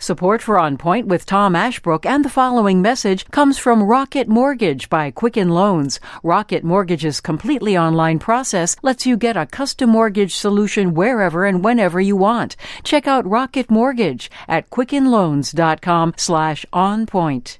Support for On Point with Tom Ashbrook and the following message comes from Rocket Mortgage by Quicken Loans. Rocket Mortgage's completely online process lets you get a custom mortgage solution wherever and whenever you want. Check out Rocket Mortgage at quickenloans.com/onpoint.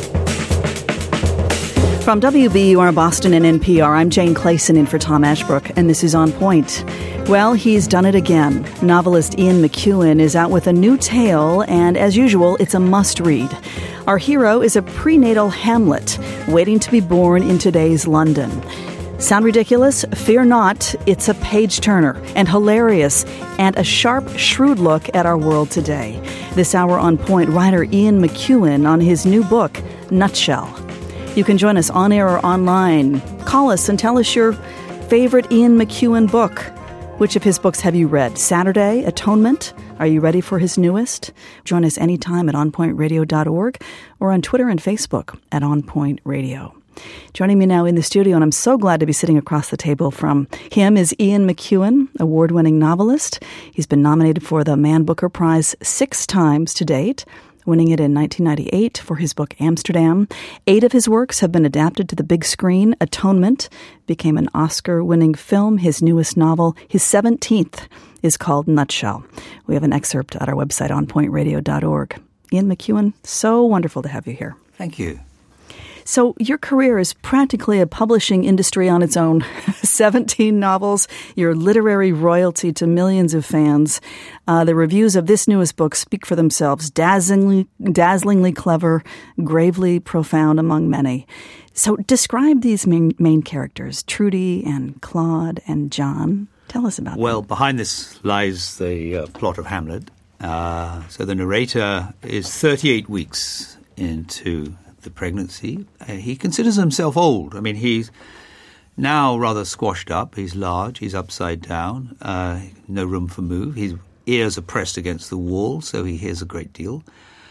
From WBUR Boston and NPR, I'm Jane Clayson in for Tom Ashbrook, and this is On Point. Well, he's done it again. Novelist Ian McEwan is out with a new tale, and as usual, it's a must-read. Our hero is a prenatal Hamlet waiting to be born in today's London. Sound ridiculous? Fear not. It's a page-turner and hilarious and a sharp, shrewd look at our world today. This hour On Point, writer Ian McEwan on his new book, Nutshell. You can join us on air or online. Call us and tell us your favorite Ian McEwan book. Which of his books have you read? Saturday, Atonement? Are you ready for his newest? Join us anytime at onpointradio.org or on Twitter and Facebook at onpointradio. Joining me now in the studio, and I'm so glad to be sitting across the table from him, is Ian McEwan, award-winning novelist. He's been nominated for the Man Booker Prize 6 times to date, winning it in 1998 for his book Amsterdam. 8 of his works have been adapted to the big screen. Atonement became an Oscar-winning film. His newest novel, his 17th, is called Nutshell. We have an excerpt at our website, onpointradio.org. Ian McEwan, so wonderful to have you here. Thank you. So your career is practically a publishing industry on its own. 17 novels, your literary royalty to millions of fans. The reviews of this newest book speak for themselves. Dazzlingly clever, gravely profound among many. So describe these main characters, Trudy and Claude and John. Tell us about them. Well, behind this lies the plot of Hamlet. So the narrator is 38 weeks into the pregnancy. He considers himself old. I mean, he's now rather squashed up. He's large. He's upside down. No room for move. His ears are pressed against the wall, so he hears a great deal.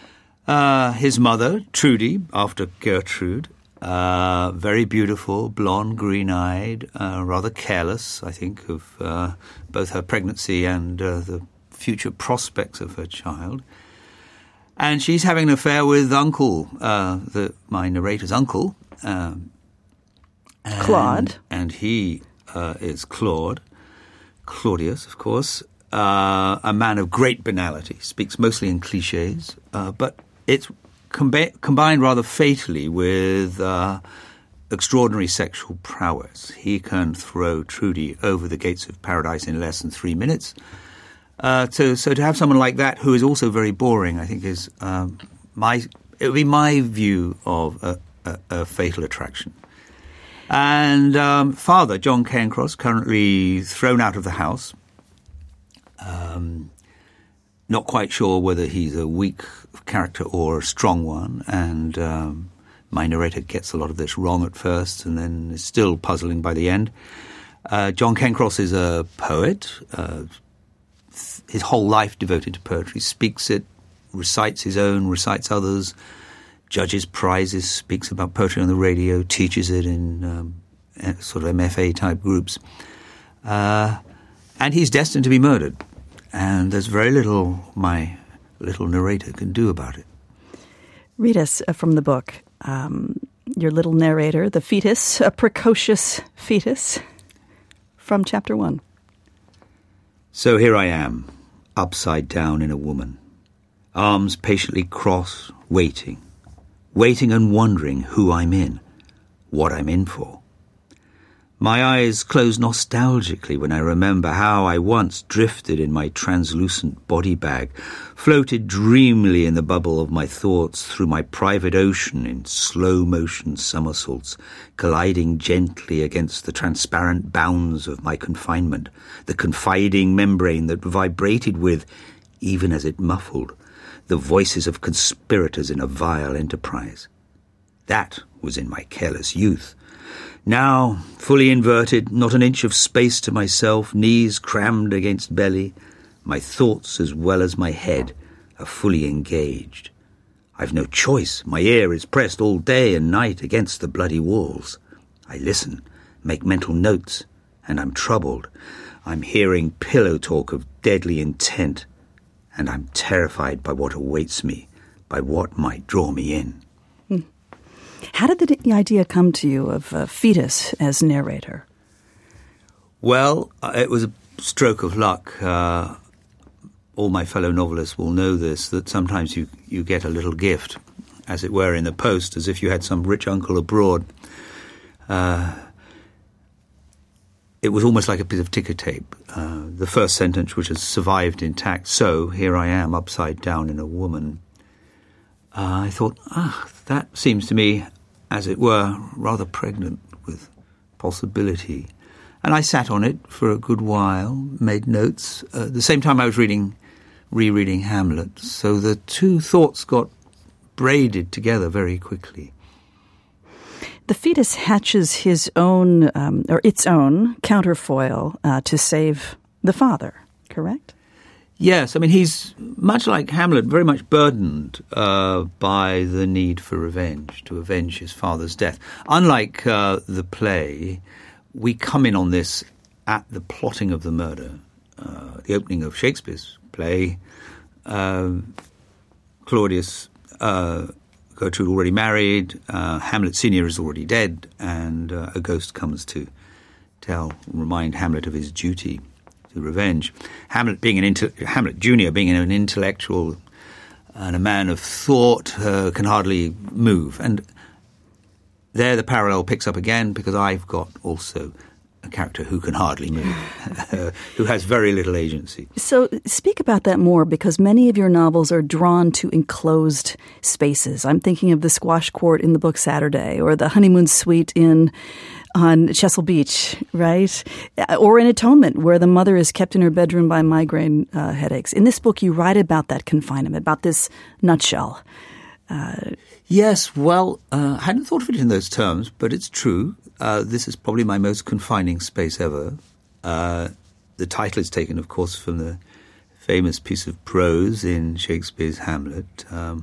His mother, Trudy, after Gertrude, very beautiful, blonde, green-eyed, rather careless, I think, of both her pregnancy and the future prospects of her child. And she's having an affair with Uncle, my narrator's uncle. Claude. And he is Claudius, of course, a man of great banality, speaks mostly in cliches, but it's combined rather fatally with extraordinary sexual prowess. He can throw Trudy over the gates of paradise in less than 3 minutes. So to have someone like that who is also very boring, I think is it would be my view of a fatal attraction. And father, John Cairncross, currently thrown out of the house. Not quite sure whether he's a weak character or a strong one. And my narrator gets a lot of this wrong at first and then is still puzzling by the end. John Cairncross is a poet, his whole life devoted to poetry, speaks it, recites his own, recites others, judges prizes, speaks about poetry on the radio, teaches it in sort of MFA-type groups. And he's destined to be murdered. And there's very little my little narrator can do about it. Read us from the book, your little narrator, the fetus, a precocious fetus, from chapter 1. So here I am, upside down in a woman, arms patiently crossed, waiting and wondering who I'm in, what I'm in for. My eyes close nostalgically when I remember how I once drifted in my translucent body bag, floated dreamily in the bubble of my thoughts through my private ocean in slow-motion somersaults, colliding gently against the transparent bounds of my confinement, the confiding membrane that vibrated with, even as it muffled, the voices of conspirators in a vile enterprise. That was in my careless youth. Now, fully inverted, not an inch of space to myself, knees crammed against belly, my thoughts as well as my head are fully engaged. I've no choice. My ear is pressed all day and night against the bloody walls. I listen, make mental notes, and I'm troubled. I'm hearing pillow talk of deadly intent, and I'm terrified by what awaits me, by what might draw me in. How did the idea come to you of Fetus as narrator? Well, it was a stroke of luck. All my fellow novelists will know this, that sometimes you get a little gift, as it were, in the post, as if you had some rich uncle abroad. It was almost like a bit of ticker tape. The first sentence, which has survived intact, so here I am, upside down in a woman. I thought, that seems to me, as it were, rather pregnant with possibility. And I sat on it for a good while, made notes. At the same time I was rereading Hamlet, so the two thoughts got braided together very quickly. The fetus hatches his own, or its own, counterfoil to save the father, correct? Yes, I mean, he's, much like Hamlet, very much burdened by the need for revenge, to avenge his father's death. Unlike the play, we come in on this at the plotting of the murder. The opening of Shakespeare's play, Claudius, Gertrude already married, Hamlet Senior is already dead, and a ghost comes to remind Hamlet of his duty to revenge. Hamlet Jr. being an intellectual and a man of thought can hardly move. And there the parallel picks up again, because I've got also a character who can hardly move, who has very little agency. So speak about that more, because many of your novels are drawn to enclosed spaces. I'm thinking of the squash court in the book Saturday, or the honeymoon suite on Chesil Beach, right? Or in Atonement, where the mother is kept in her bedroom by migraine headaches. In this book, you write about that confinement, about this nutshell. Yes, well, I hadn't thought of it in those terms, but it's true. This is probably my most confining space ever. The title is taken, of course, from the famous piece of prose in Shakespeare's Hamlet.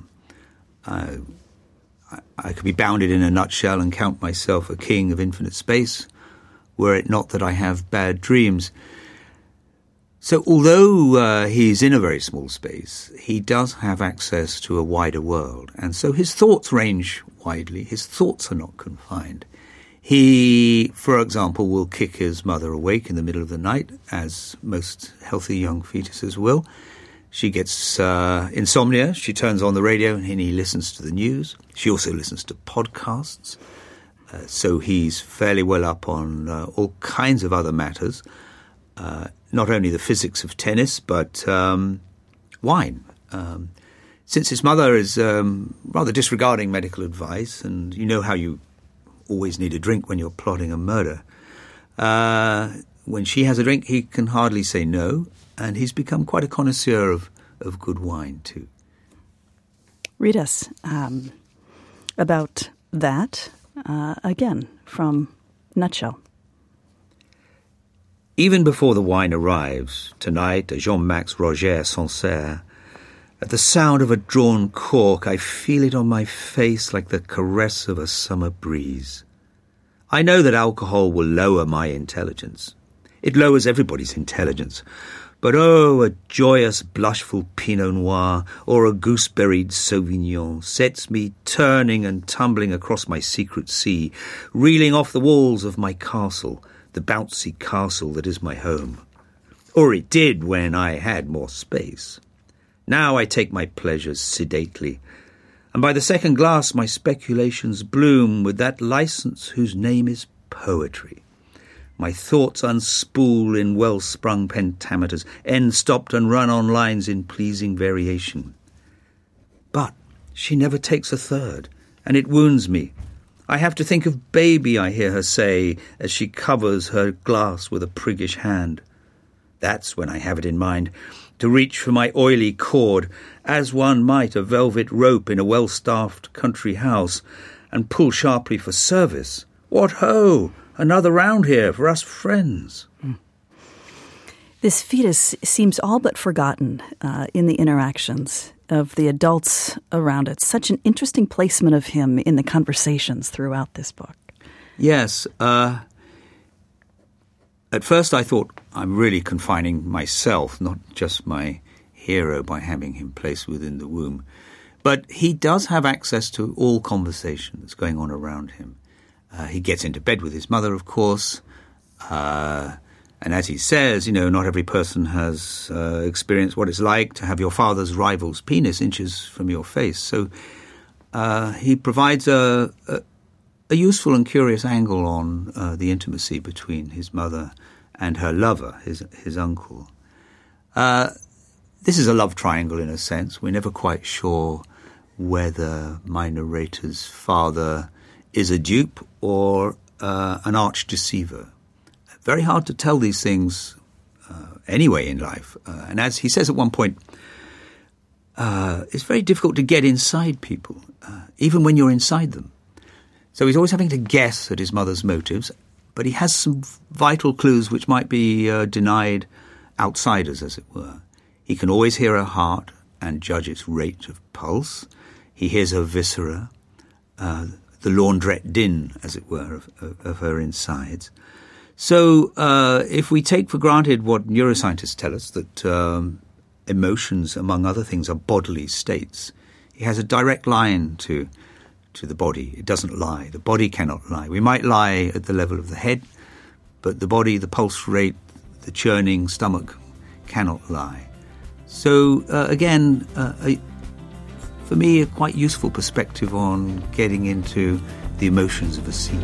I could be bounded in a nutshell and count myself a king of infinite space, were it not that I have bad dreams. So although he's in a very small space, he does have access to a wider world. And so his thoughts range widely. His thoughts are not confined. He, for example, will kick his mother awake in the middle of the night, as most healthy young fetuses will. She gets insomnia. She turns on the radio and he listens to the news. She also listens to podcasts. So he's fairly well up on all kinds of other matters. Not only the physics of tennis, but wine. Since his mother is rather disregarding medical advice, and you know how you always need a drink when you're plotting a murder, when she has a drink, he can hardly say no, and he's become quite a connoisseur of good wine, too. Read us about that, again, from Nutshell. Even before the wine arrives, tonight at Jean-Max Roger Sancerre, at the sound of a drawn cork, I feel it on my face like the caress of a summer breeze. I know that alcohol will lower my intelligence. It lowers everybody's intelligence. But oh, a joyous, blushful Pinot Noir or a gooseberried Sauvignon sets me turning and tumbling across my secret sea, reeling off the walls of my castle, the bouncy castle that is my home. Or it did when I had more space. Now I take my pleasures sedately, and by the second glass my speculations bloom with that license whose name is poetry. My thoughts unspool in well-sprung pentameters, end stopped and run on lines in pleasing variation. But she never takes a third, and it wounds me. I have to think of baby, I hear her say, as she covers her glass with a priggish hand. That's when I have it in mind to reach for my oily cord, as one might a velvet rope in a well-staffed country house, and pull sharply for service. What ho! Another round here for us friends. This fetus seems all but forgotten in the interactions of the adults around it. Such an interesting placement of him in the conversations throughout this book. Yes. At first I thought I'm really confining myself, not just my hero by having him placed within the womb. But he does have access to all conversation that's going on around him. He gets into bed with his mother, of course. And as he says, not every person has experienced what it's like to have your father's rival's penis inches from your face. So he provides a useful and curious angle on the intimacy between his mother and her lover, his uncle. This is a love triangle in a sense. We're never quite sure whether my narrator's father is a dupe or an arch deceiver. Very hard to tell these things anyway in life. And as he says at one point, it's very difficult to get inside people, even when you're inside them. So he's always having to guess at his mother's motives, but he has some vital clues which might be denied outsiders, as it were. He can always hear her heart and judge its rate of pulse. He hears her viscera, the laundrette din, as it were, of her insides. So if we take for granted what neuroscientists tell us, that emotions, among other things, are bodily states, he has a direct line to the body. It doesn't lie. The body cannot lie. We might lie at the level of the head, but the body, the pulse rate, the churning stomach cannot lie. So again, for me, a quite useful perspective on getting into the emotions of a scene.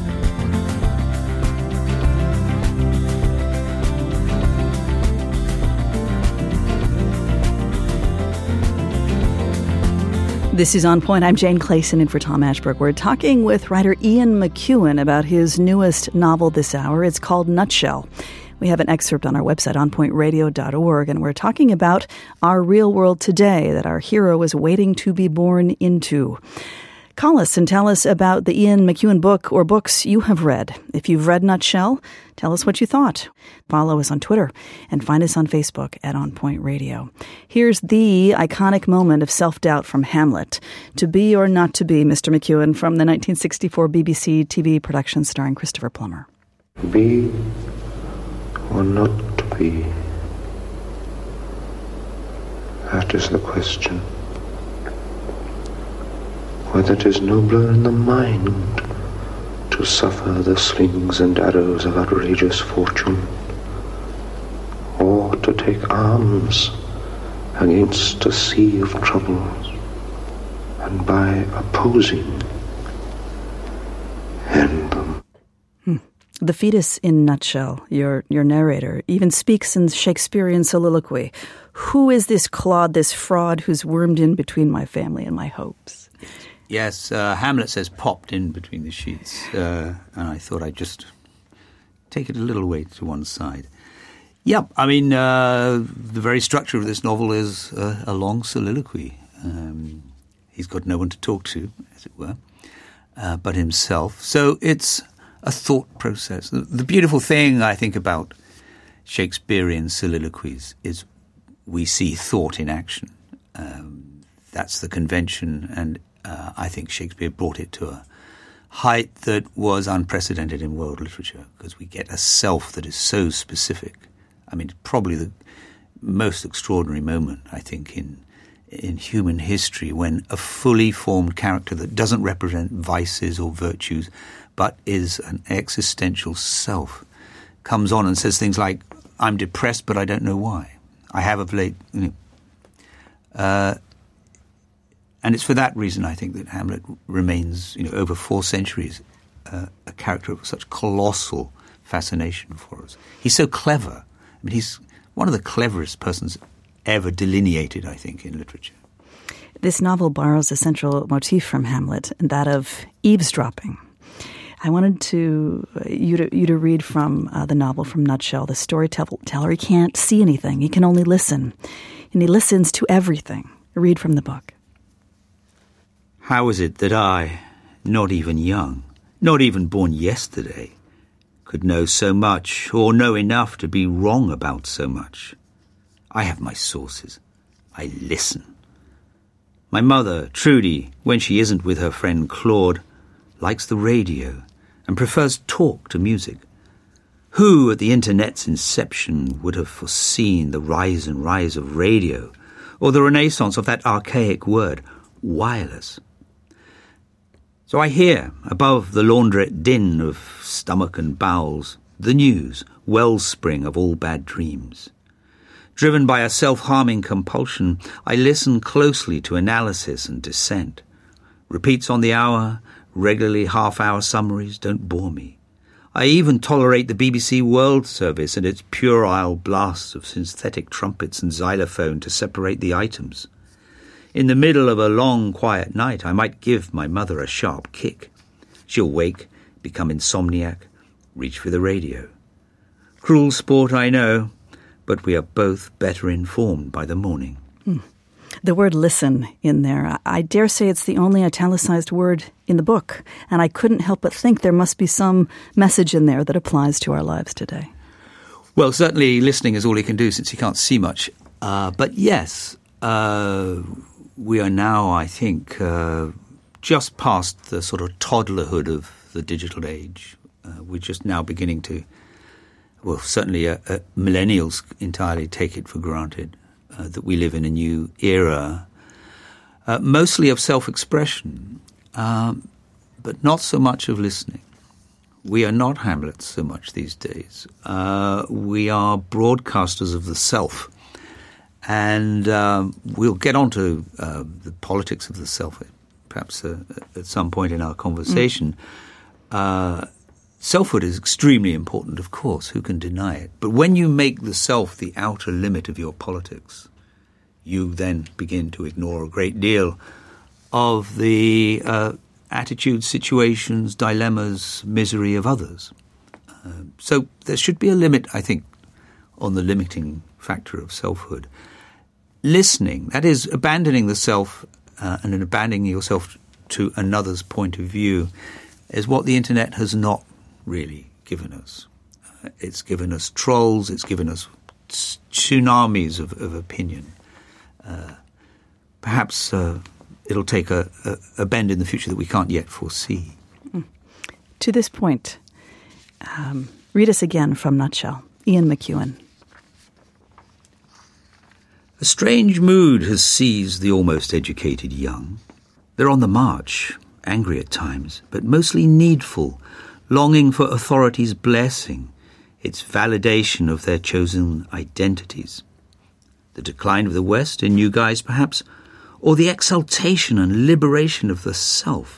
This is On Point. I'm Jane Clayson in for Tom Ashbrook. We're talking with writer Ian McEwan about his newest novel this hour. It's called Nutshell. We have an excerpt on our website, onpointradio.org, and we're talking about our real world today that our hero is waiting to be born into. Call us and tell us about the Ian McEwan book or books you have read. If you've read Nutshell, tell us what you thought. Follow us on Twitter and find us on Facebook at On Point Radio. Here's the iconic moment of self-doubt from Hamlet. To be or not to be, Mr. McEwan, from the 1964 BBC TV production starring Christopher Plummer. Be or not to be? That is the question. Whether it is nobler in the mind to suffer the slings and arrows of outrageous fortune, or to take arms against a sea of troubles, and by opposing, end them. The fetus in Nutshell, your narrator, even speaks in Shakespearean soliloquy. Who is this clod, this fraud who's wormed in between my family and my hopes? Yes, Hamlet says popped in between the sheets, and I thought I'd just take it a little way to one side. Yep, I mean, the very structure of this novel is a long soliloquy. He's got no one to talk to, as it were, but himself. So it's a thought process. The beautiful thing, I think, about Shakespearean soliloquies is we see thought in action. That's the convention, and I think Shakespeare brought it to a height that was unprecedented in world literature, because we get a self that is so specific. I mean, probably the most extraordinary moment, I think, in human history, when a fully formed character that doesn't represent vices or virtues, but is an existential self, comes on and says things like, I'm depressed, but I don't know why. I have of late, and it's for that reason, I think, that Hamlet remains, over 4 centuries, a character of such colossal fascination for us. He's so clever. I mean, he's one of the cleverest persons ever delineated, I think, in literature. This novel borrows a central motif from Hamlet, and that of eavesdropping. I wanted you to read from the novel, from Nutshell. The storyteller, he can't see anything. He can only listen. And he listens to everything. Read from the book. How is it that I, not even young, not even born yesterday, could know so much or know enough to be wrong about so much? I have my sources. I listen. My mother, Trudy, when she isn't with her friend Claude, likes the radio and prefers talk to music. Who at the Internet's inception would have foreseen the rise and rise of radio, or the renaissance of that archaic word, wireless? So I hear, above the laundrette din of stomach and bowels, the news, wellspring of all bad dreams. Driven by a self-harming compulsion, I listen closely to analysis and dissent. Repeats on the hour, regularly half-hour summaries don't bore me. I even tolerate the BBC World Service and its puerile blasts of synthetic trumpets and xylophone to separate the items. In the middle of a long, quiet night, I might give my mother a sharp kick. She'll wake, become insomniac, reach for the radio. Cruel sport, I know, but we are both better informed by the morning. The word listen in there, I dare say it's the only italicized word in the book, and I couldn't help but think there must be some message in there that applies to our lives today. Well, certainly listening is all he can do since he can't see much. But yes, we are now, I think, just past the sort of toddlerhood of the digital age. We're just now beginning to, well, certainly millennials entirely take it for granted that we live in a new era, mostly of self-expression, but not so much of listening. We are not Hamlets so much these days. We are broadcasters of the self. And we'll get on to the politics of the self, perhaps at some point in our conversation. Selfhood is extremely important, of course. Who can deny it? But when you make the self the outer limit of your politics, you then begin to ignore a great deal of the attitudes, situations, dilemmas, misery of others. So there should be a limit, I think, on the limiting factor of selfhood. Listening, that is, abandoning the self and abandoning yourself to another's point of view, is what the Internet has not really given us. It's given us trolls, it's given us tsunamis of opinion. Perhaps it'll take a bend in the future that we can't yet foresee. To this point, read us again from Nutshell, Ian McEwan. A strange mood has seized the almost educated young. They're on the march, angry at times, but mostly needful, longing for authority's blessing, its validation of their chosen identities. The decline of the West in new guise, perhaps, or the exaltation and liberation of the self.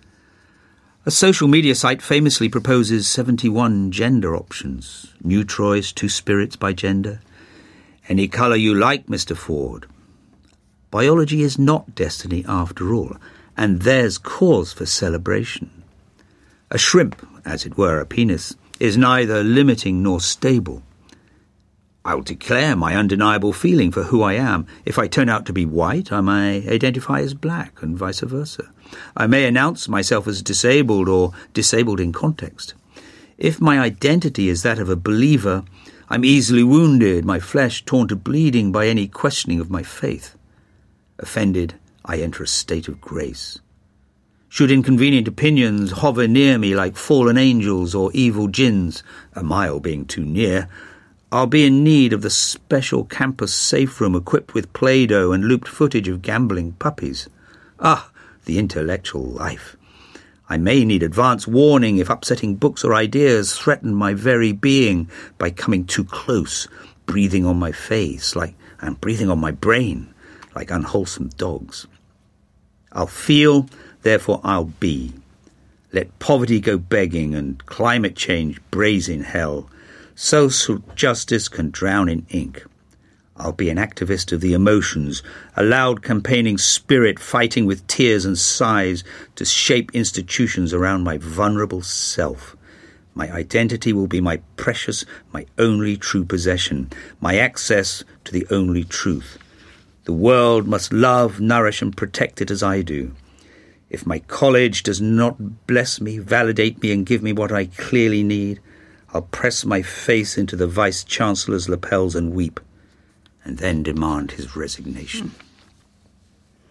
A social media site famously proposes 71 gender options, new choice, two spirits by gender. Any colour you like, Mr. Ford. Biology is not destiny after all, and there's cause for celebration. A shrimp, as it were a penis, is neither limiting nor stable. I'll declare my undeniable feeling for who I am. If I turn out to be white, I may identify as black, and vice versa. I may announce myself as disabled or disabled in context. If my identity is that of a believer, I'm easily wounded, my flesh torn to bleeding by any questioning of my faith. Offended, I enter a state of grace. Should inconvenient opinions hover near me like fallen angels or evil jinns, a mile being too near, I'll be in need of the special campus safe room equipped with Play-Doh and looped footage of gambling puppies. Ah, the intellectual life. I may need advance warning if upsetting books or ideas threaten my very being by coming too close, breathing on my face like I'm breathing on my brain, like unwholesome dogs. I'll feel, therefore I'll be. Let poverty go begging and climate change braze in hell. Social justice can drown in ink. I'll be an activist of the emotions, a loud campaigning spirit fighting with tears and sighs to shape institutions around my vulnerable self. My identity will be my precious, my only true possession, my access to the only truth. The world must love, nourish and protect it as I do. If my college does not bless me, validate me and give me what I clearly need, I'll press my face into the Vice-Chancellor's lapels and weep, and then demand his resignation.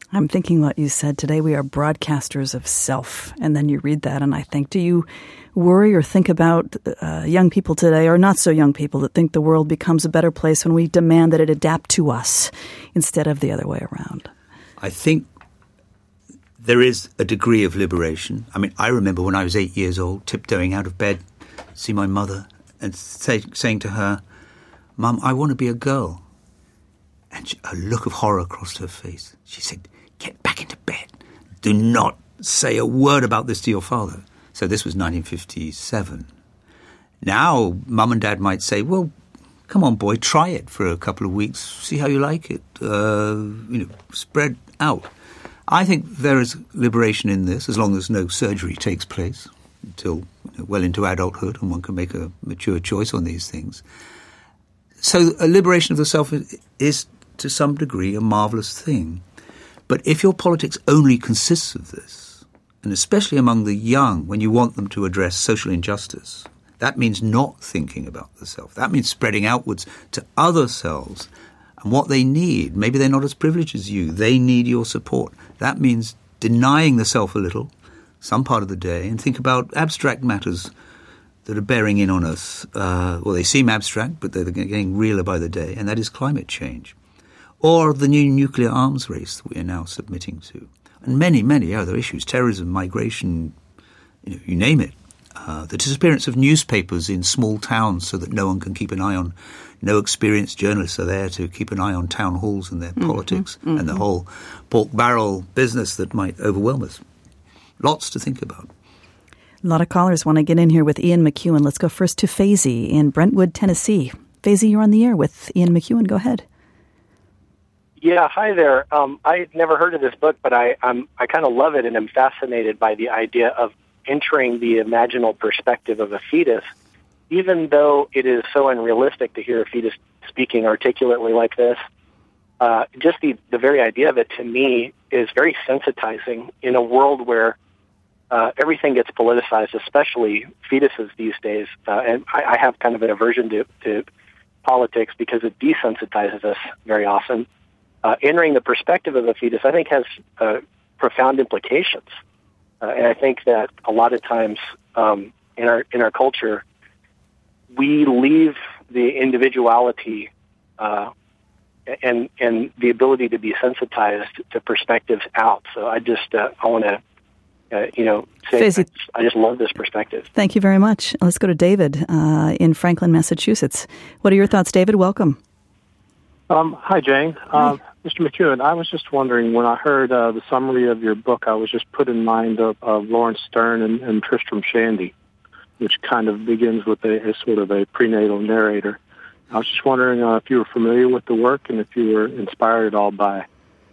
I'm thinking what you said today. We are broadcasters of self. And then you read that and I think, do you worry or think about young people today, or not so young people, that think the world becomes a better place when we demand that it adapt to us instead of the other way around? I think there is a degree of liberation. I mean, I remember when I was 8 years old, tiptoeing out of bed, see my mother, and saying to her, "Mum, I want to be a girl." And a look of horror crossed her face. She said, "Get back into bed. Do not say a word about this to your father." So this was 1957. Now, Mum and Dad might say, "Well, come on, boy, try it for a couple of weeks. See how you like it. Spread out." I think there is liberation in this, as long as no surgery takes place until well into adulthood, and one can make a mature choice on these things. So a liberation of the self is, to some degree, a marvellous thing. But if your politics only consists of this, and especially among the young, when you want them to address social injustice, that means not thinking about the self. That means spreading outwards to other selves and what they need. Maybe they're not as privileged as you. They need your support. That means denying the self a little, some part of the day, and think about abstract matters that are bearing in on us. Well, they seem abstract, but they're getting realer by the day, and that is climate change. Or the new nuclear arms race that we are now submitting to. And many, many other issues, terrorism, migration, you name it. The disappearance of newspapers in small towns so that no one can keep an eye on, no experienced journalists are there to keep an eye on town halls and their politics and the whole pork barrel business that might overwhelm us. Lots to think about. A lot of callers want to get in here with Ian McEwan. Let's go first to Faisy in Brentwood, Tennessee. Faisy, you're on the air with Ian McEwan. Go ahead. Yeah, hi there. I had never heard of this book, but I kind of love it, and I'm fascinated by the idea of entering the imaginal perspective of a fetus, even though it is so unrealistic to hear a fetus speaking articulately like this. Just the very idea of it, to me, is very sensitizing in a world where everything gets politicized, especially fetuses these days. And I have kind of an aversion to politics because it desensitizes us very often. Entering the perspective of a fetus, I think, has profound implications. And I think that a lot of times in our culture, we leave the individuality and the ability to be sensitized to perspectives out. So I just I want to say Faisy, I just love this perspective. Thank you very much. Let's go to David in Franklin, Massachusetts. What are your thoughts, David? Welcome. Hi, Jane. Mr. McEwan, I was just wondering, when I heard the summary of your book, I was just put in mind of Lawrence Stern and Tristram Shandy, which kind of begins with a sort of a prenatal narrator. I was just wondering if you were familiar with the work and if you were inspired at all by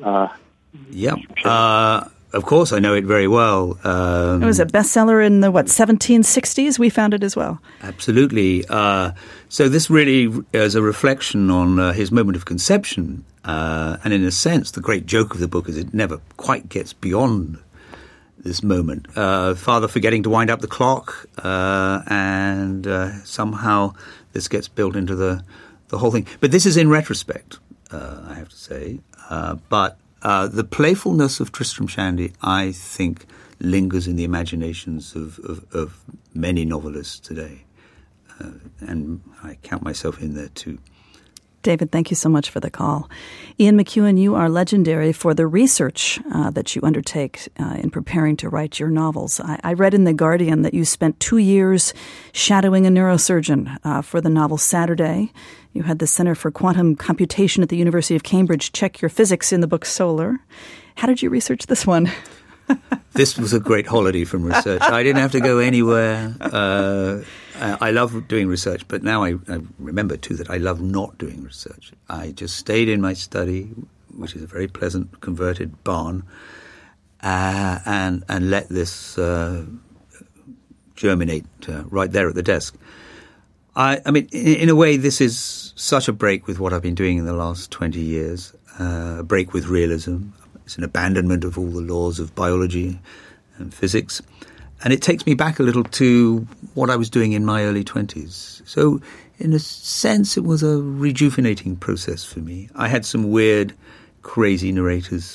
of course, I know it very well. It was a bestseller in the, 1760s? We found it as well. Absolutely. So this really is a reflection on his moment of conception. And in a sense, the great joke of the book is it never quite gets beyond this moment. Father forgetting to wind up the clock, and somehow this gets built into the whole thing. But this is in retrospect, I have to say. But the playfulness of Tristram Shandy, I think, lingers in the imaginations of many novelists today. And I count myself in there too. David, thank you so much for the call. Ian McEwan, you are legendary for the research that you undertake in preparing to write your novels. I read in The Guardian that you spent 2 years shadowing a neurosurgeon for the novel Saturday. You had the Center for Quantum Computation at the University of Cambridge check your physics in the book Solar. How did you research this one? This was a great holiday from research. I didn't have to go anywhere. I love doing research, but now I remember, too, that I love not doing research. I just stayed in my study, which is a very pleasant converted barn, and let this germinate right there at the desk. I mean, in a way, this is such a break with what I've been doing in the last 20 years, a break with realism. It's an abandonment of all the laws of biology and physics. And it takes me back a little to what I was doing in my early 20s. So in a sense, it was a rejuvenating process for me. I had some weird, crazy narrators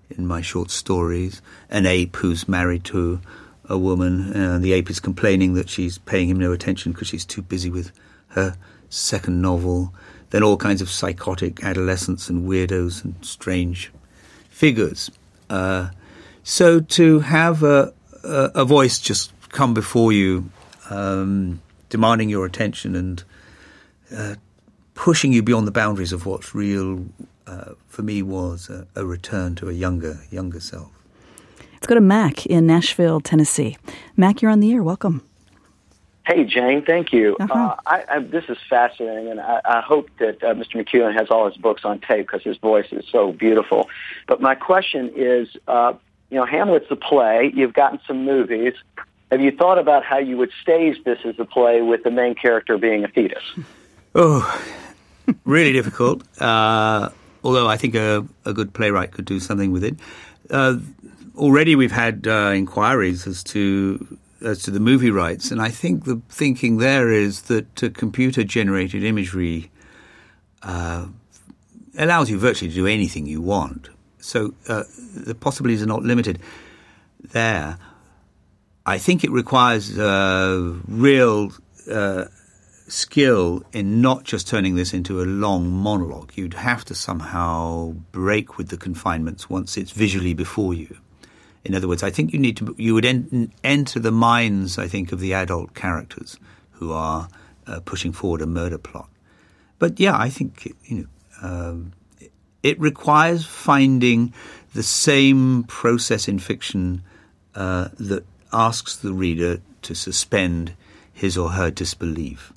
in my short stories. An ape who's married to a woman, and the ape is complaining that she's paying him no attention because she's too busy with her second novel. Then all kinds of psychotic adolescents and weirdos and strange figures. So to have a voice just come before you, demanding your attention and pushing you beyond the boundaries of what's real, for me was a return to a younger self. Let's go to Mac in Nashville, Tennessee. Mac, you're on the air. Welcome. Hey, Jane, thank you. Uh-huh. This is fascinating, and I hope that Mr. McEwen has all his books on tape because his voice is so beautiful. But my question is, Hamlet's a play. You've gotten some movies. Have you thought about how you would stage this as a play with the main character being a fetus? Oh, really difficult. Although I think a good playwright could do something with it. Already we've had inquiries as to the movie rights, and I think the thinking there is that computer-generated imagery allows you virtually to do anything you want. So the possibilities are not limited there. I think it requires real skill in not just turning this into a long monologue. You'd have to somehow break with the confinements once it's visually before you. In other words, I think you would enter the minds, I think, of the adult characters who are pushing forward a murder plot. But yeah, I think it requires finding the same process in fiction that asks the reader to suspend his or her disbelief.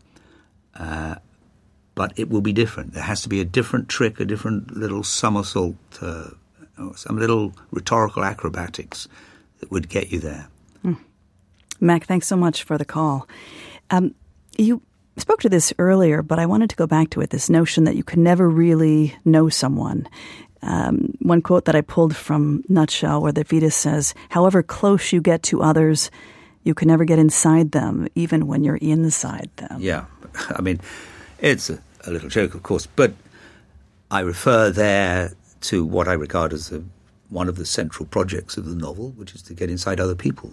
But it will be different. There has to be a different trick, a different little somersault, some little rhetorical acrobatics that would get you there. Mac, thanks so much for the call. You spoke to this earlier, but I wanted to go back to it, this notion that you can never really know someone. One quote that I pulled from Nutshell where the fetus says, however close you get to others, you can never get inside them, even when you're inside them. Yeah, I mean, it's a little joke, of course, but I refer there to what I regard as one of the central projects of the novel, which is to get inside other people.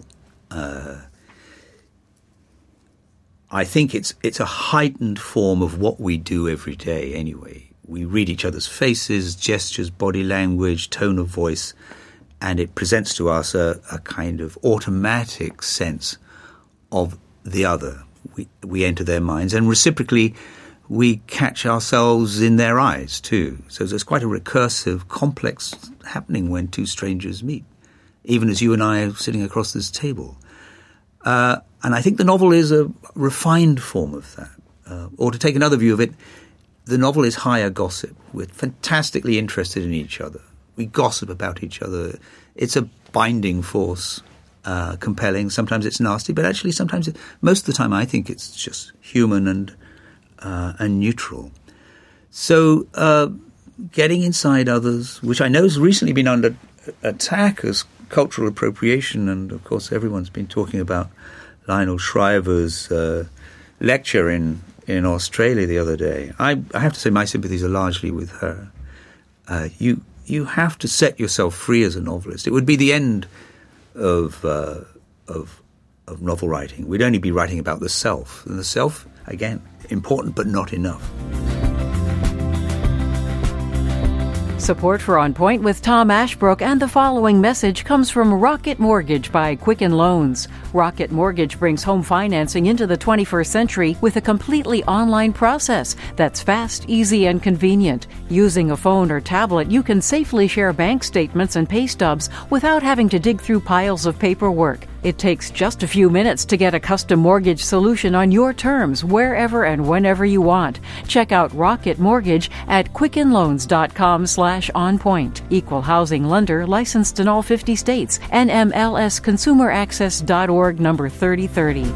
I think it's a heightened form of what we do every day anyway. We read each other's faces, gestures, body language, tone of voice, and it presents to us a kind of automatic sense of the other. We enter their minds, and reciprocally, we catch ourselves in their eyes too. So there's quite a recursive, complex happening when two strangers meet, even as you and I are sitting across this table. And I think the novel is a refined form of that. Or to take another view of it, the novel is higher gossip. We're fantastically interested in each other. We gossip about each other. It's a binding force, compelling. Sometimes it's nasty, but actually sometimes, most of the time, I think it's just human and neutral. So getting inside others, which I know has recently been under attack as cultural appropriation, and of course everyone's been talking about Lionel Shriver's lecture in Australia the other day. I have to say my sympathies are largely with her. You have to set yourself free as a novelist. It would be the end of novel writing. We'd only be writing about the self, and the self, again, important but not enough. Support for On Point with Tom Ashbrook and the following message comes from Rocket Mortgage by Quicken Loans. Rocket Mortgage brings home financing into the 21st century with a completely online process that's fast, easy, and convenient. Using a phone or tablet, you can safely share bank statements and pay stubs without having to dig through piles of paperwork. It takes just a few minutes to get a custom mortgage solution on your terms, wherever and whenever you want. Check out Rocket Mortgage at quickenloans.com/onpoint. Equal housing lender, licensed in all 50 states. NMLSconsumeraccess.org, number 3030.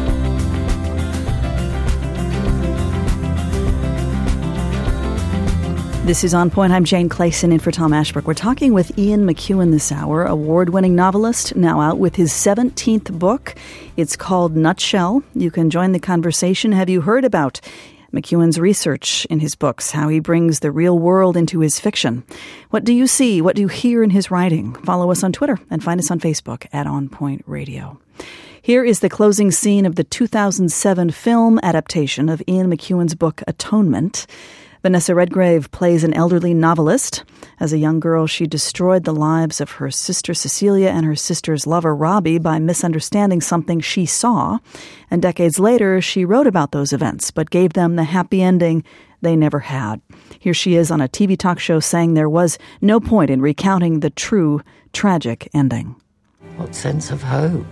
This is On Point. I'm Jane Clayson in for Tom Ashbrook. We're talking with Ian McEwan this hour, award-winning novelist, now out with his 17th book. It's called Nutshell. You can join the conversation. Have you heard about McEwan's research in his books, how he brings the real world into his fiction. What do you see? What do you hear in his writing? Follow us on Twitter and find us on Facebook at On Point Radio. Here is the closing scene of the 2007 film adaptation of Ian McEwan's book Atonement. Vanessa Redgrave plays an elderly novelist. As a young girl, she destroyed the lives of her sister Cecilia and her sister's lover Robbie by misunderstanding something she saw. And decades later, she wrote about those events, but gave them the happy ending they never had. Here she is on a TV talk show saying there was no point in recounting the true, tragic ending. What sense of hope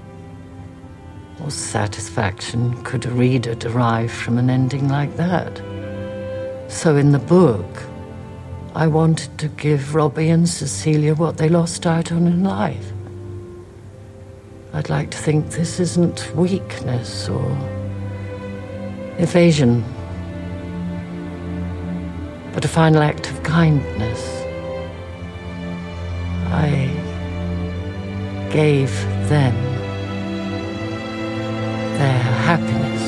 or satisfaction could a reader derive from an ending like that? So in the book, I wanted to give Robbie and Cecilia what they lost out on in life. I'd like to think this isn't weakness or evasion, but a final act of kindness. I gave them their happiness.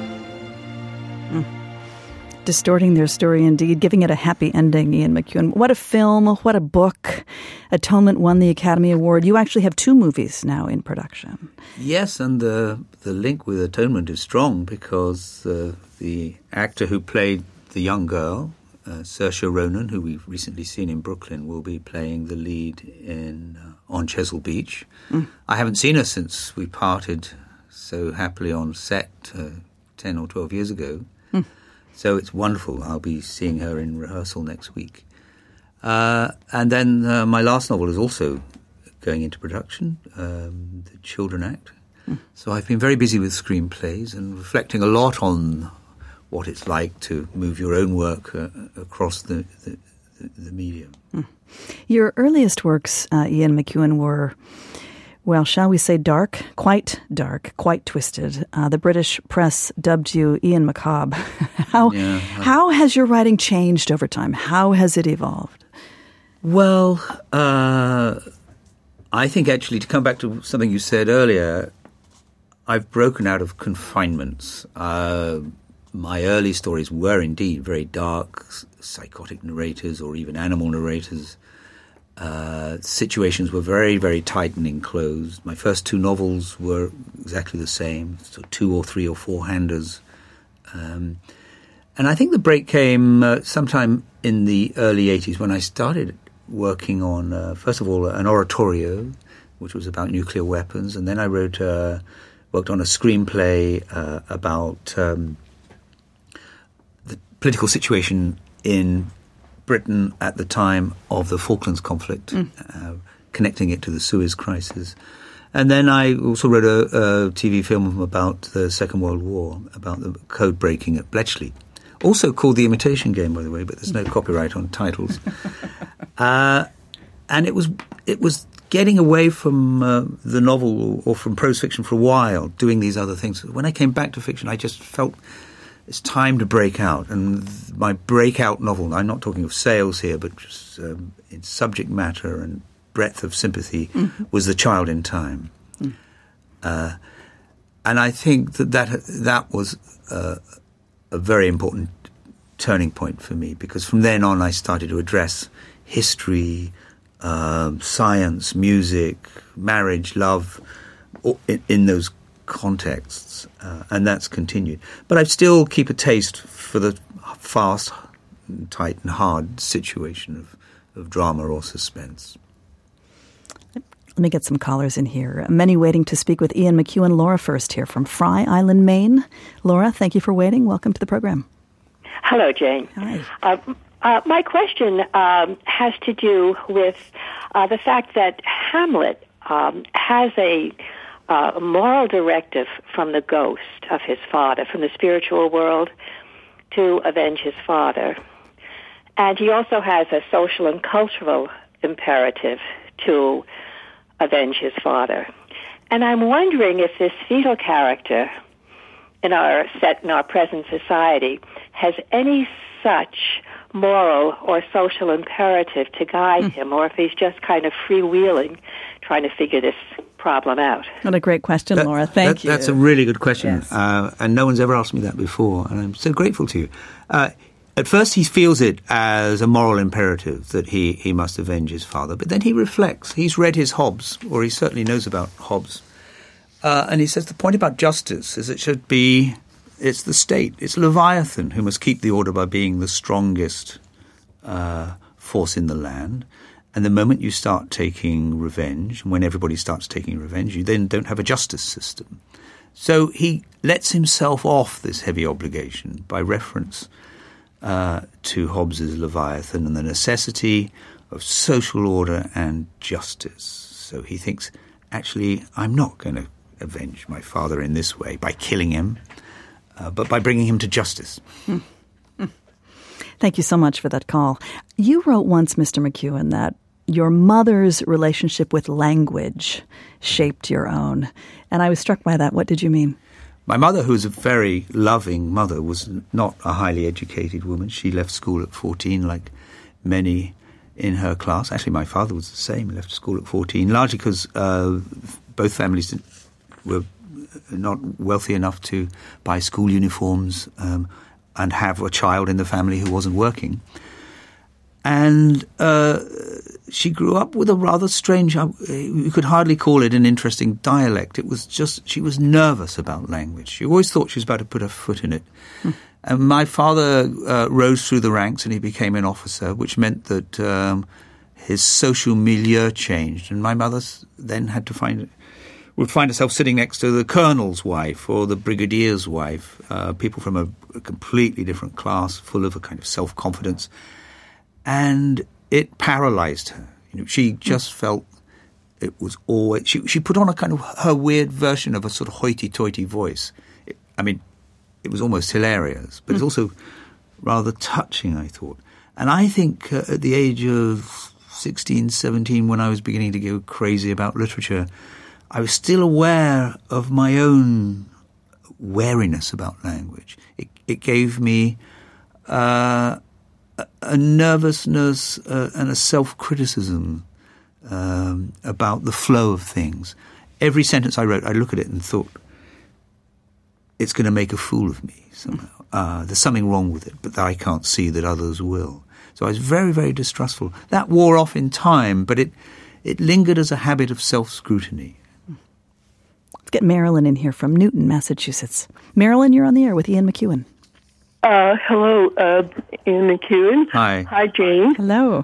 Distorting their story indeed, giving it a happy ending, Ian McEwan. What a film, what a book. Atonement won the Academy Award. You actually have 2 movies now in production. Yes, and the link with Atonement is strong because the actor who played the young girl, Saoirse Ronan, who we've recently seen in Brooklyn, will be playing the lead in On Chesil Beach. I haven't seen her since we parted so happily on set 10 or 12 years ago. So it's wonderful. I'll be seeing her in rehearsal next week. And then my last novel is also going into production, The Children Act. So I've been very busy with screenplays and reflecting a lot on what it's like to move your own work across the medium. Your earliest works, Ian McEwan, were, well, shall we say dark, quite twisted. The British press dubbed you Ian Macabre. How has your writing changed over time? How has it evolved? Well, I think actually to come back to something you said earlier, I've broken out of confinements. My early stories were indeed very dark, psychotic narrators or even animal narrators. Situations were very, very tight and enclosed. My first 2 novels were exactly the same, so 2 or 3 or 4-handers. And I think the break came sometime in the early 80s when I started working on, first of all, an oratorio, which was about nuclear weapons, and then I worked on a screenplay about the political situation in Britain at the time of the Falklands conflict, connecting it to the Suez crisis. And then I also wrote a TV film about the Second World War, about the code breaking at Bletchley. Also called The Imitation Game, by the way, but there's no copyright on titles. And it was getting away from the novel or from prose fiction for a while, doing these other things. When I came back to fiction, I just felt it's time to break out. And my breakout novel, I'm not talking of sales here, but just in subject matter and breadth of sympathy, was The Child in Time. And I think that was a very important turning point for me, because from then on I started to address history, science, music, marriage, love, in those contexts, and that's continued. But I still keep a taste for the fast, tight and hard situation of drama or suspense. Let me get some callers in here. Many waiting to speak with Ian McEwan. Laura first here from Frye Island, Maine. Laura, thank you for waiting. Welcome to the program. Hello, Jane. Hi. My question has to do with the fact that Hamlet has a moral directive from the ghost of his father, from the spiritual world, to avenge his father. And he also has a social and cultural imperative to avenge his father. And I'm wondering if this fetal character set in our present society has any such moral or social imperative to guide him, or if he's just kind of freewheeling, trying to figure this problem out? What a great question, Laura. Thank you. That's a really good question. Yes. And no one's ever asked me that before, and I'm so grateful to you. At first he feels it as a moral imperative that he must avenge his father, but then he reflects. He's read his Hobbes, or he certainly knows about Hobbes, and he says the point about justice is it's the state, it's Leviathan who must keep the order by being the strongest force in the land. And the moment you start taking revenge, when everybody starts taking revenge, you then don't have a justice system. So he lets himself off this heavy obligation by reference to Hobbes's Leviathan and the necessity of social order and justice. So he thinks, actually, I'm not going to avenge my father in this way by killing him, but by bringing him to justice. Thank you so much for that call. You wrote once, Mr. McEwen, that your mother's relationship with language shaped your own. And I was struck by that. What did you mean? My mother, who was a very loving mother, was not a highly educated woman. She left school at 14, like many in her class. Actually, my father was the same. He left school at 14, largely because both families were not wealthy enough to buy school uniforms and have a child in the family who wasn't working. And she grew up with a rather strange, you could hardly call it an interesting dialect. It was just, she was nervous about language. She always thought she was about to put her foot in it. And my father rose through the ranks and he became an officer, which meant that his social milieu changed. And my mother then would find herself sitting next to the colonel's wife or the brigadier's wife, people from a completely different class, full of a kind of self-confidence. And it paralyzed her. She just felt it was always... She put on a kind of her weird version of a sort of hoity-toity voice. It was almost hilarious, but it's also rather touching, I thought. And I think at the age of 16, 17, when I was beginning to go crazy about literature, I was still aware of my own wariness about language. It gave me a nervousness and a self-criticism about the flow of things. Every sentence I wrote, I look at it and thought, it's going to make a fool of me somehow. There's something wrong with it, but that I can't see that others will. So I was very, very distrustful. That wore off in time, but it lingered as a habit of self-scrutiny. Let's get Marilyn in here from Newton, Massachusetts. Marilyn, you're on the air with Ian McEwen. Hello, Ian McEwen. Hi. Hi, Jane. Hello.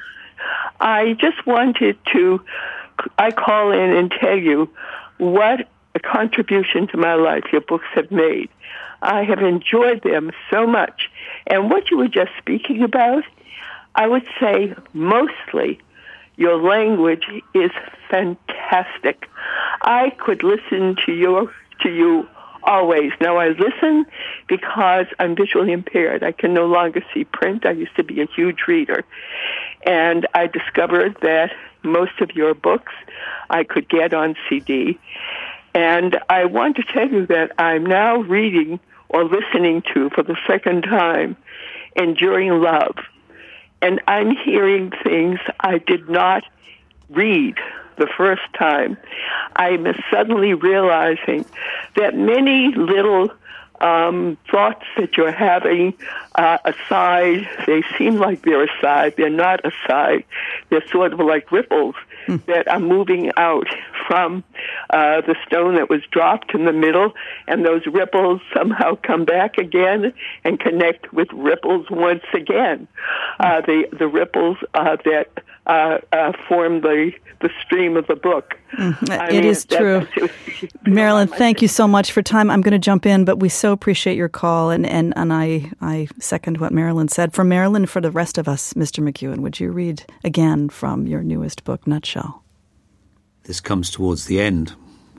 I just wanted to, I call in and tell you what a contribution to my life your books have made. I have enjoyed them so much. And what you were just speaking about, I would say mostly your language is fantastic. I could listen to you always. Now, I listen because I'm visually impaired. I can no longer see print. I used to be a huge reader. And I discovered that most of your books I could get on CD. And I want to tell you that I'm now reading or listening to, for the second time, Enduring Love. And I'm hearing things I did not read the first time. I'm suddenly realizing that many little thoughts that you're having aside, they seem like they're aside. They're not aside. They're sort of like ripples that are moving out from the stone that was dropped in the middle, and those ripples somehow come back again and connect with ripples once again. The ripples that form the stream of the book. It is true. Marilyn, thank you so much for time. I'm going to jump in, but we so appreciate your call, and I second what Marilyn said. For Marilyn, for the rest of us, Mr. McEwen, would you read again from your newest book, Nutshell? This comes towards the end.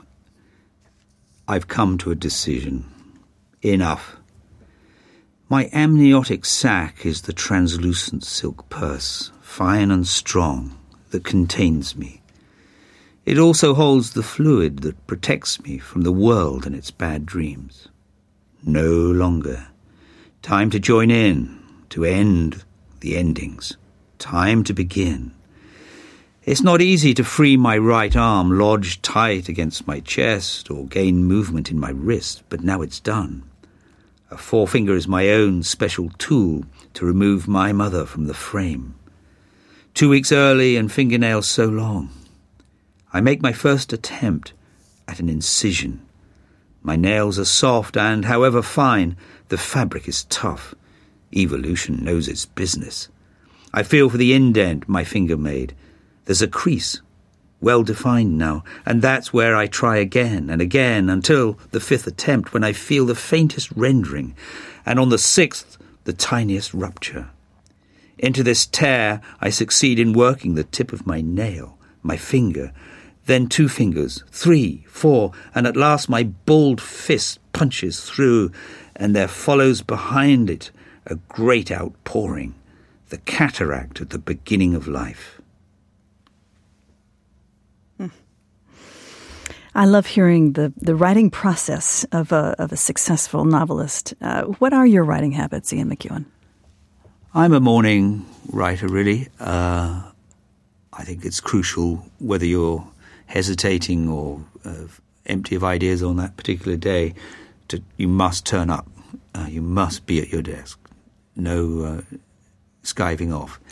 I've come to a decision. Enough. My amniotic sac is the translucent silk purse, fine and strong, that contains me. It also holds the fluid that protects me from the world and its bad dreams. No longer. Time to join in, to end the endings. Time to begin. It's not easy to free my right arm lodged tight against my chest or gain movement in my wrist, but now it's done. A forefinger is my own special tool to remove my mother from the frame. 2 weeks early and fingernails so long. I make my first attempt at an incision. My nails are soft and, however fine, the fabric is tough. Evolution knows its business. I feel for the indent my finger made. There's a crease, well defined now, and that's where I try again and again until the 5th attempt, when I feel the faintest rendering, and on the 6th the tiniest rupture. Into this tear I succeed in working the tip of my nail, my finger, then 2 fingers, 3, 4, and at last my balled fist punches through, and there follows behind it a great outpouring, the cataract at the beginning of life. I love hearing the writing process of a successful novelist. What are your writing habits, Ian McEwan? I'm a morning writer, really. I think it's crucial whether you're hesitating or empty of ideas on that particular day. You must turn up. You must be at your desk. No skiving off.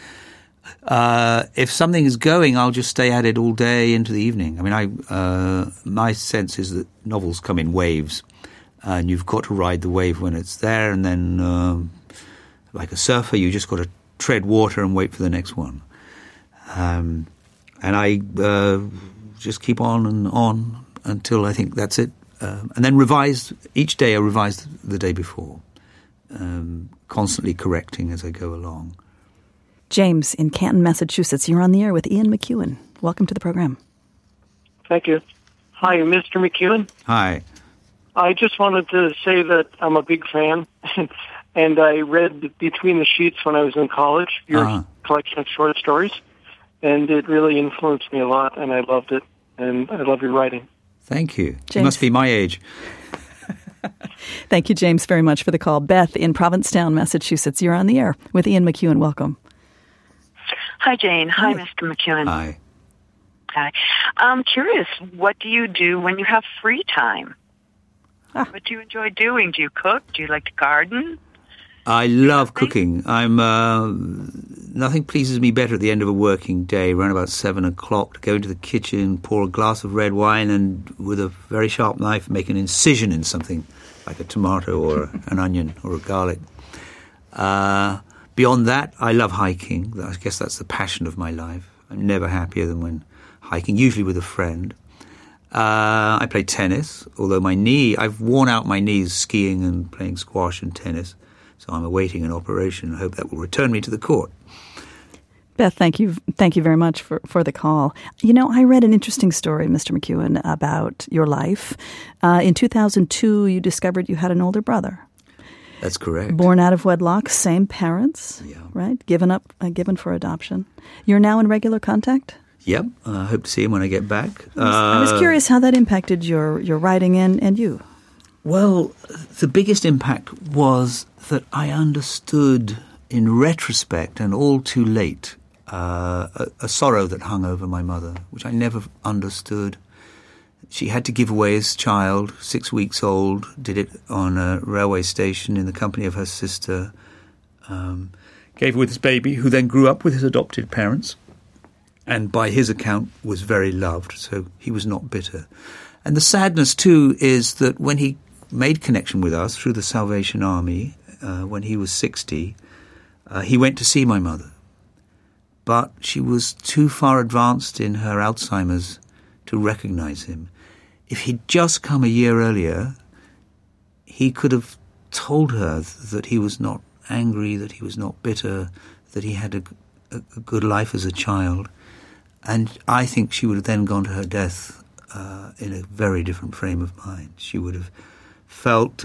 If something is going, I'll just stay at it all day into the evening. I mean, my sense is that novels come in waves, and you've got to ride the wave when it's there, and then, like a surfer, you just got to tread water and wait for the next one. And I just keep on and on until I think that's it. And then revise, each day I revise the day before, constantly correcting as I go along. James in Canton, Massachusetts. You're on the air with Ian McEwan. Welcome to the program. Thank you. Hi, Mr. McEwan. Hi. I just wanted to say that I'm a big fan, and I read Between the Sheets when I was in college, your collection of short stories, and it really influenced me a lot, and I loved it, and I love your writing. Thank you. James. You must be my age. Thank you, James, very much for the call. Beth in Provincetown, Massachusetts. You're on the air with Ian McEwan. Welcome. Hi, Jane. Hi, Mr. McEwan. Hi. Hi. I'm curious, what do you do when you have free time? What do you enjoy doing? Do you cook? Do you like to garden? I love cooking. Nothing pleases me better at the end of a working day, around about 7 o'clock, to go into the kitchen, pour a glass of red wine, and with a very sharp knife make an incision in something, like a tomato or an onion or a garlic. Beyond that, I love hiking. I guess that's the passion of my life. I'm never happier than when hiking, usually with a friend. I play tennis, although I've worn out my knees skiing and playing squash and tennis, so I'm awaiting an operation. I hope that will return me to the court. Beth, thank you very much for the call. You know, I read an interesting story, Mr. McEwan, about your life. In 2002, you discovered you had an older brother. That's correct. Born out of wedlock, same parents, right? Given for adoption. You're now in regular contact? Yep. I hope to see him when I get back. I was curious how that impacted your writing and you. Well, the biggest impact was that I understood in retrospect and all too late a sorrow that hung over my mother, which I never understood. She had to give away his child, 6 weeks old, did it on a railway station in the company of her sister, gave her with his baby, who then grew up with his adopted parents, and by his account was very loved, so he was not bitter. And the sadness, too, is that when he made connection with us through the Salvation Army, when he was 60, he went to see my mother. But she was too far advanced in her Alzheimer's to recognize him. If he'd just come a year earlier, he could have told her that he was not angry, that he was not bitter, that he had a good life as a child. And I think she would have then gone to her death in a very different frame of mind. She would have felt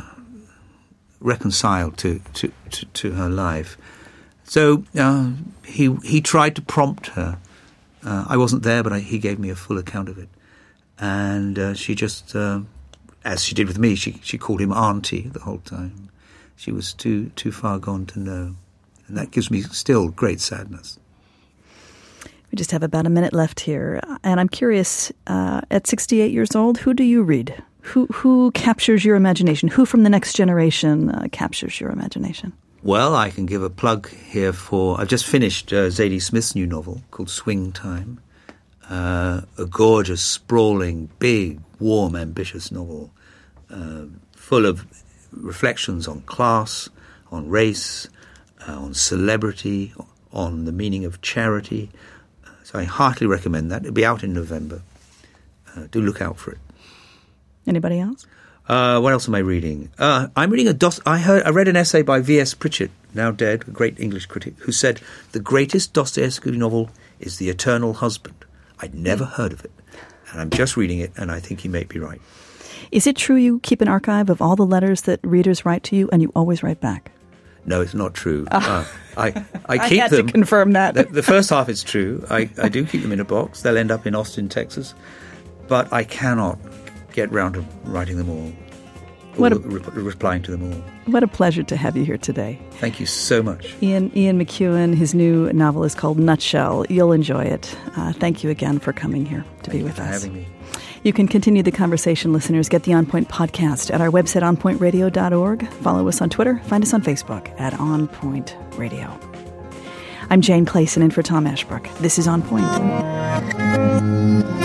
reconciled to her life. So he tried to prompt her. I wasn't there, but he gave me a full account of it. And she just, as she did with me, she called him Auntie the whole time. She was too far gone to know. And that gives me still great sadness. We just have about a minute left here. And I'm curious, at 68 years old, who do you read? Who captures your imagination? Who from the next generation captures your imagination? Well, I can give a plug here for... I've just finished Zadie Smith's new novel called Swing Time. A gorgeous, sprawling, big, warm, ambitious novel full of reflections on class, on race, on celebrity, on the meaning of charity. So I heartily recommend that. It'll be out in November. Do look out for it. Anybody else? What else am I reading? I'm reading I read an essay by V.S. Pritchett, now dead, a great English critic, who said the greatest Dostoevsky novel is The Eternal Husband. I'd never heard of it, and I'm just reading it, and I think he may be right. Is it true you keep an archive of all the letters that readers write to you, and you always write back? No, it's not true. I keep I had them. to confirm that. The first half is true. I do keep them in a box. They'll end up in Austin, Texas. But I cannot get round to writing them all, replying to them all. What a pleasure to have you here today. Thank you so much. Ian McEwan, his new novel is called Nutshell. You'll enjoy it. Thank you again for coming here to be with us. Thank you for having me. You can continue the conversation, listeners. Get the On Point podcast at our website, onpointradio.org. Follow us on Twitter. Find us on Facebook at On Point Radio. I'm Jane Clayson in for Tom Ashbrook. This is On Point.